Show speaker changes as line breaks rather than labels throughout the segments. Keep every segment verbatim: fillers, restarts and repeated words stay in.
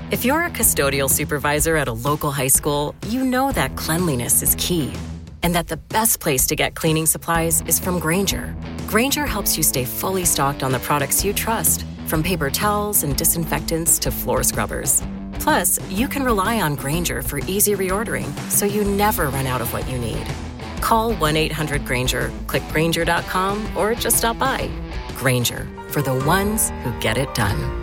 If you're a custodial supervisor at a local high school, you know that cleanliness is key, and that the best place to get cleaning supplies is from Grainger. Grainger helps you stay fully stocked on the products you trust, from paper towels and disinfectants to floor scrubbers. Plus, you can rely on Grainger for easy reordering, so you never run out of what you need. Call one eight hundred Grainger, click Grainger dot com, or just stop by. Grainger, for the ones who get it done.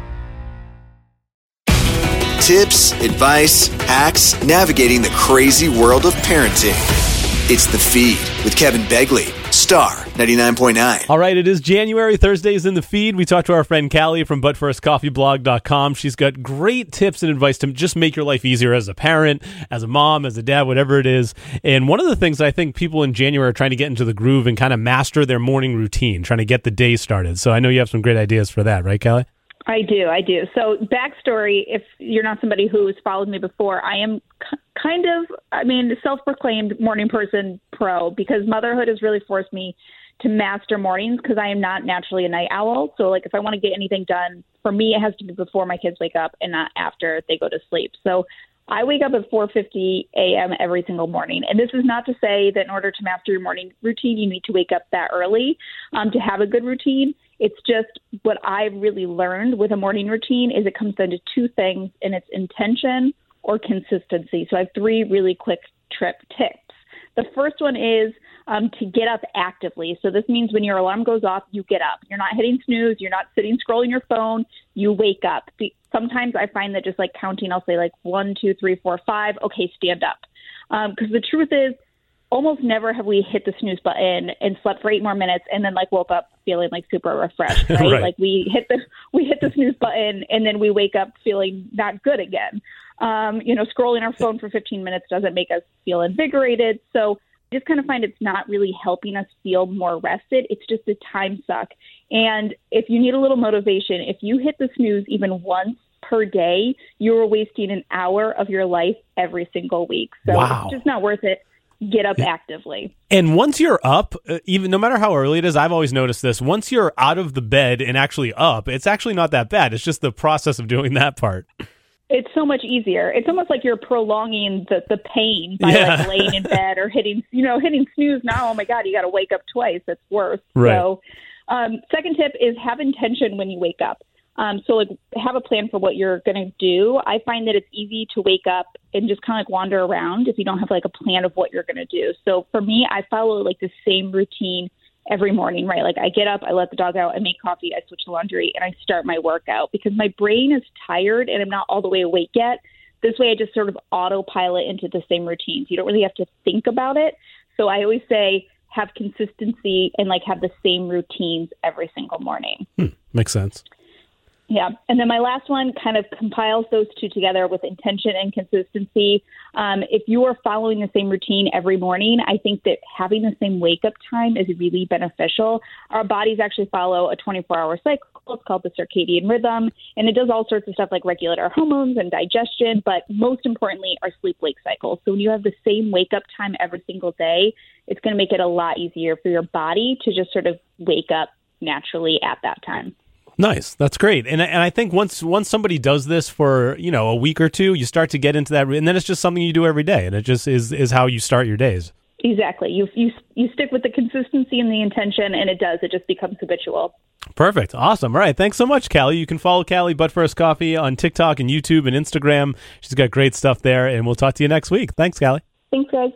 Tips, advice, hacks, navigating the crazy world of parenting. It's The Feed with Kevin Begley, Star ninety-nine point nine.
All right, it is January. Thursdays in The Feed. We talked to our friend Callie from but first coffee blog dot com. She's got great tips and advice to just make your life easier as a parent, as a mom, as a dad, whatever it is. And one of the things I think people in January are trying to get into the groove and kind of master their morning routine, trying to get the day started. So I know you have some great ideas for that, right, Callie?
I do, I do. So backstory, if you're not somebody who's followed me before, I am k- kind of, I mean, self-proclaimed morning person pro, because motherhood has really forced me to master mornings because I am not naturally a night owl. So like if I want to get anything done, for me, it has to be before my kids wake up and not after they go to sleep. So I wake up at four fifty a.m. every single morning. And this is not to say that in order to master your morning routine, you need to wake up that early um, to have a good routine. It's just what I've really learned with a morning routine is it comes down to two things, and it's intention or consistency. So I have three really quick trip tips. The first one is um, to get up actively. So this means when your alarm goes off, you get up. You're not hitting snooze. You're not sitting scrolling your phone. You wake up. Sometimes I find that just like counting, I'll say like one, two, three, four, five. Okay, stand up. Because um, the truth is, almost never have we hit the snooze button and slept for eight more minutes and then like woke up feeling like super refreshed, right?
Right.
Like we hit the we hit the snooze button and then we wake up feeling not good again. Um, you know, scrolling our phone for fifteen minutes doesn't make us feel invigorated. So I just kind of find it's not really helping us feel more rested. It's just a time suck. And if you need a little motivation, if you hit the snooze even once per day, you're wasting an hour of your life every single week. So
Wow.
It's just not worth it. Get up actively.
And once you're up, uh, even no matter how early it is, I've always noticed this. Once you're out of the bed and actually up, it's actually not that bad. It's just the process of doing that part.
It's so much easier. It's almost like you're prolonging the, the pain by
Yeah.
like laying in bed or hitting, you know, hitting snooze. Now, oh my God, you got to wake up twice. That's worse.
Right.
So, um, second tip is have intention when you wake up. Um, so like have a plan for what you're going to do. I find that it's easy to wake up and just kind of like wander around if you don't have like a plan of what you're going to do. So for me, I follow like the same routine every morning, right? Like I get up, I let the dog out, I make coffee, I switch to laundry, and I start my workout because my brain is tired and I'm not all the way awake yet. This way I just sort of autopilot into the same routines. You don't really have to think about it. So I always say have consistency and like have the same routines every single morning.
Hmm, makes sense.
Yeah. And then my last one kind of compiles those two together with intention and consistency. Um, if you are following the same routine every morning, I think that having the same wake up time is really beneficial. Our bodies actually follow a twenty-four hour cycle. It's called the circadian rhythm. And it does all sorts of stuff like regulate our hormones and digestion, but most importantly, our sleep wake cycle. So when you have the same wake up time every single day, it's going to make it a lot easier for your body to just sort of wake up naturally at that time.
Nice. That's great. And and I think once once somebody does this for, you know, a week or two, you start to get into that, and then it's just something you do every day, and it just is is how you start your days.
Exactly. You you you stick with the consistency and the intention, and it does. It just becomes habitual.
Perfect. Awesome. All right. Thanks so much, Callie. You can follow Callie But First Coffee on TikTok and YouTube and Instagram. She's got great stuff there, and we'll talk to you next week. Thanks, Callie.
Thanks, guys.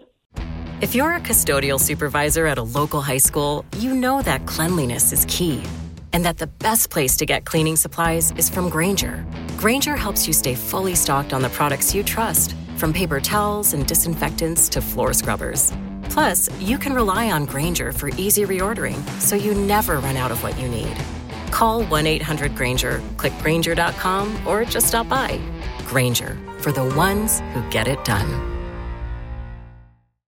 If you're a custodial supervisor at a local high school, you know that cleanliness is key, and that the best place to get cleaning supplies is from Grainger. Grainger helps you stay fully stocked on the products you trust, from paper towels and disinfectants to floor scrubbers. Plus, you can rely on Grainger for easy reordering, so you never run out of what you need. Call one eight hundred Grainger, click Grainger dot com, or just stop by. Grainger, for the ones who get it done.